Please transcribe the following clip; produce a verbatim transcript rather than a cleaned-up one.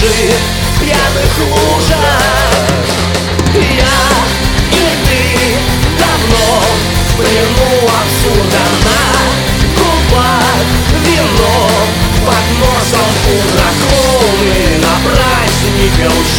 лежит в пьяных лужах. Я или ты давно в плену абсурда, на губах вино, под носом у дракона, на празднике